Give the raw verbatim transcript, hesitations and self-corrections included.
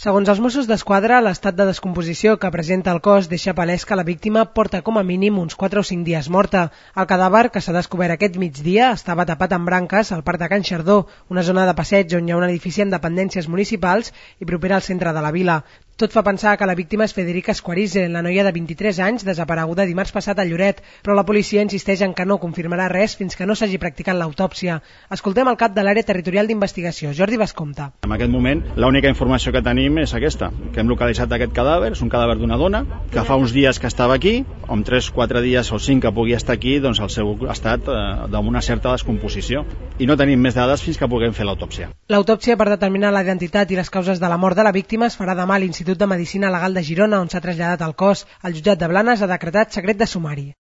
Segons els Mossos d'Esquadra, l'estat de descomposició que presenta el cos deixa palès que la víctima porta com a mínim uns quatre o cinc dies morta. El cadàver, que s'ha descobert aquest migdia, estava tapat amb branques al parc de Can Xardó, una zona de passeig on hi ha un edifici amb dependències municipals i propera al centre de la vila. Tot fa pensar que la víctima és Federica Esquarize, la noia de vint-i-tres anys, desapareguda dimarts passat a Lloret, però la policia insisteix en que no confirmarà res fins que no s'hagi practicat l'autòpsia. Escoltem el cap de l'àrea territorial d'investigació, Jordi Bascompte. En aquest moment, l'única informació que tenim és aquesta, que hem localitzat aquest cadàver, és un cadàver d'una dona, que fa uns dies que estava aquí, amb tres o quatre dies o cinc que pugui estar aquí, doncs el seu estat eh, d'una certa descomposició. I no tenim més dades fins que puguem fer l'autòpsia. L'autòpsia per determinar la identitat i les causes de la mort de la víctima es farà demà a l'Institut de Medicina Legal de Girona, on s'ha traslladat el cos. El jutjat de Blanes ha decretat secret de sumari.